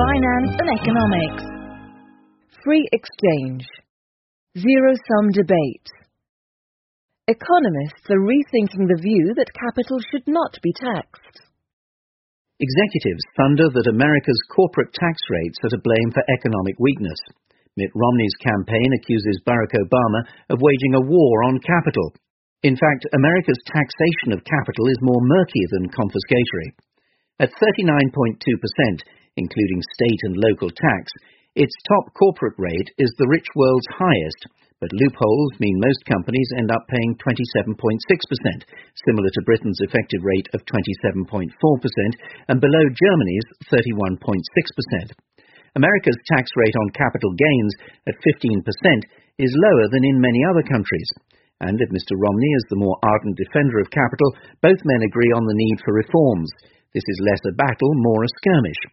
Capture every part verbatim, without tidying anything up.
finance and economics. Free exchange. Zero-sum debate. Economists are rethinking the view that capital should not be taxed. Executives thunder that America's corporate tax rates are to blame for economic weakness. Mitt Romney's campaign accuses Barack Obama of waging a war on capital. In fact, America's taxation of capital is more murky than confiscatory. At thirty-nine point two percent, including state and local tax, its top corporate rate is the rich world's highest, but loopholes mean most companies end up paying twenty-seven point six percent, similar to Britain's effective rate of twenty-seven point four percent, and below Germany's thirty-one point six percent. America's tax rate on capital gains at fifteen percent is lower than in many other countries. And if Mister Romney is the more ardent defender of capital, both men agree on the need for reforms. This is less a battle, more a skirmish.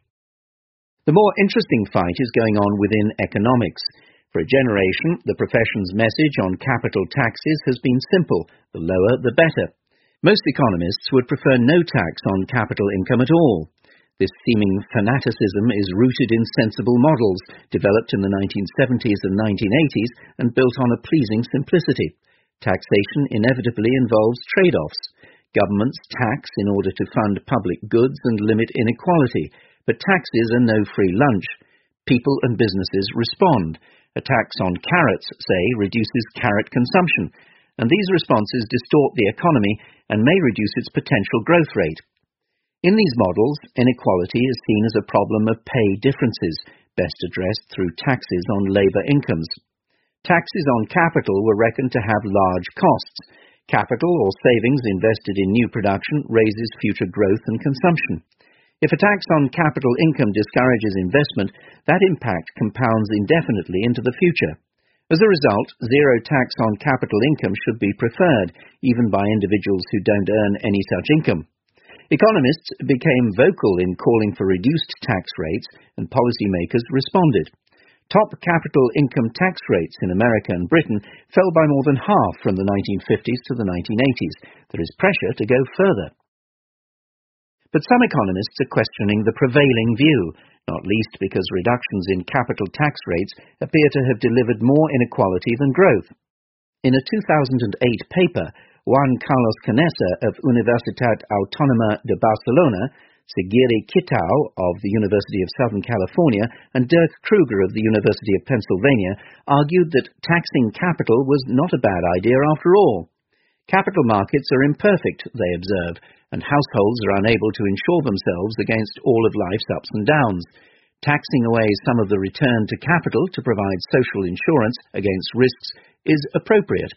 The more interesting fight is going on within economics. For a generation, the profession's message on capital taxes has been simple: the lower, the better. Most economists would prefer no tax on capital income at all. This seeming fanaticism is rooted in sensible models, developed in the nineteen seventies and nineteen eighties and built on a pleasing simplicity. Taxation inevitably involves trade-offs. Governments tax in order to fund public goods and limit inequality, but taxes are no free lunch. People and businesses respond. A tax on carrots, say, reduces carrot consumption, and these responses distort the economy and may reduce its potential growth rate. In these models, inequality is seen as a problem of pay differences, best addressed through taxes on labour incomes. Taxes on capital were reckoned to have large costs. Capital or savings invested in new production raises future growth and consumption. If a tax on capital income discourages investment, that impact compounds indefinitely into the future. As a result, zero tax on capital income should be preferred, even by individuals who don't earn any such income. Economists became vocal in calling for reduced tax rates, and policymakers responded. Top capital income tax rates in America and Britain fell by more than half from the nineteen fifties to the nineteen eighties. There is pressure to go further. But some economists are questioning the prevailing view, not least because reductions in capital tax rates appear to have delivered more inequality than growth. In a two thousand eight paper, Juan Carlos Canessa of Universitat Autónoma de Barcelona, Sigiri Kitao of the University of Southern California, and Dirk Kruger of the University of Pennsylvania argued that taxing capital was not a bad idea after all. Capital markets are imperfect, they observe, and households are unable to insure themselves against all of life's ups and downs. Taxing away some of the return to capital to provide social insurance against risks is appropriate.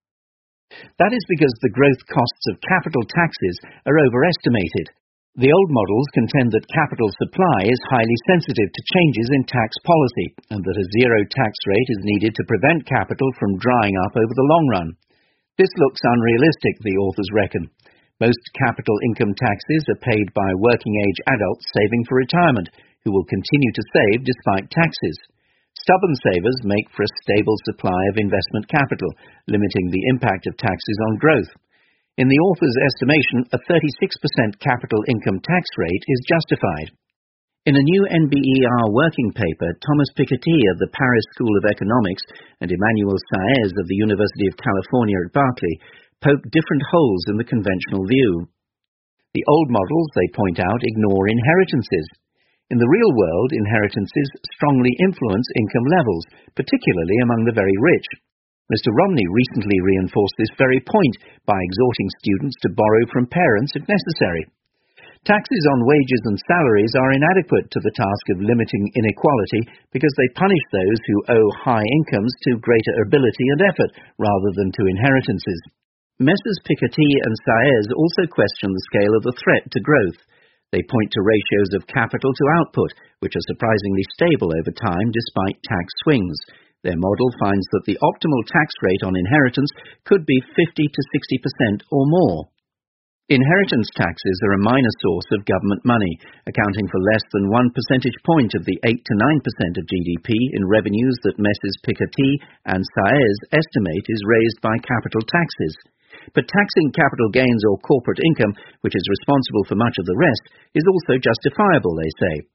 That is because the growth costs of capital taxes are overestimated. The old models contend that capital supply is highly sensitive to changes in tax policy, and that a zero tax rate is needed to prevent capital from drying up over the long run. This looks unrealistic, the authors reckon. Most capital income taxes are paid by working-age adults saving for retirement, who will continue to save despite taxes. Stubborn savers make for a stable supply of investment capital, limiting the impact of taxes on growth. In the author's estimation, a thirty-six percent capital income tax rate is justified. In a new N B E R working paper, Thomas Piketty of the Paris School of Economics and Emmanuel Saez of the University of California at Berkeley poke different holes in the conventional view. The old models, they point out, ignore inheritances. In the real world, inheritances strongly influence income levels, particularly among the very rich. Mister Romney recently reinforced this very point by exhorting students to borrow from parents if necessary. Taxes on wages and salaries are inadequate to the task of limiting inequality because they punish those who owe high incomes to greater ability and effort rather than to inheritances. Messrs Piketty and Saez also question the scale of the threat to growth. They point to ratios of capital to output, which are surprisingly stable over time despite tax swings. Their model finds that the optimal tax rate on inheritance could be fifty to sixty percent or more. Inheritance taxes are a minor source of government money, accounting for less than one percentage point of the eight to nine percent of G D P in revenues that Messrs Piketty and Saez estimate is raised by capital taxes. But taxing capital gains or corporate income, which is responsible for much of the rest, is also justifiable, they say.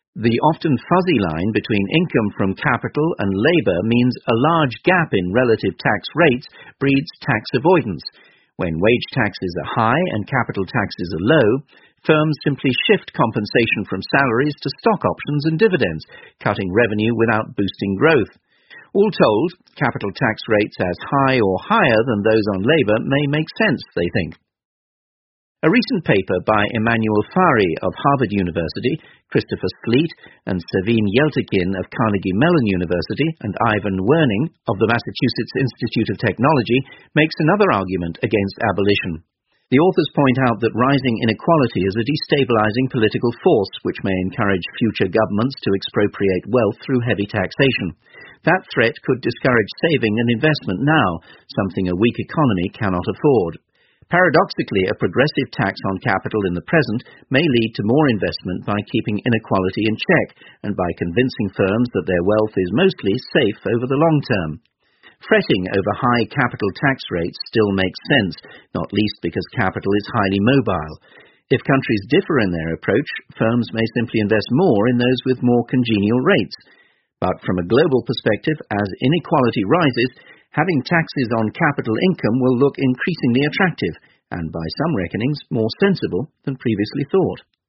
The often fuzzy line between income from capital and labour means a large gap in relative tax rates breeds tax avoidance. When wage taxes are high and capital taxes are low, firms simply shift compensation from salaries to stock options and dividends, cutting revenue without boosting growth. All told, capital tax rates as high or higher than those on labour may make sense, they think. A recent paper by Emmanuel Fari of Harvard University, Christopher Sleet and Savine Yeltikin of Carnegie Mellon University, and Ivan Werning of the Massachusetts Institute of Technology makes another argument against abolition. The authors point out that rising inequality is a destabilizing political force which may encourage future governments to expropriate wealth through heavy taxation. That threat could discourage saving and investment now, something a weak economy cannot afford. Paradoxically, a progressive tax on capital in the present may lead to more investment by keeping inequality in check and by convincing firms that their wealth is mostly safe over the long term. Fretting over high capital tax rates still makes sense, not least because capital is highly mobile. If countries differ in their approach, firms may simply invest more in those with more congenial rates. But from a global perspective, as inequality rises, having taxes on capital income will look increasingly attractive, and by some reckonings more sensible than previously thought.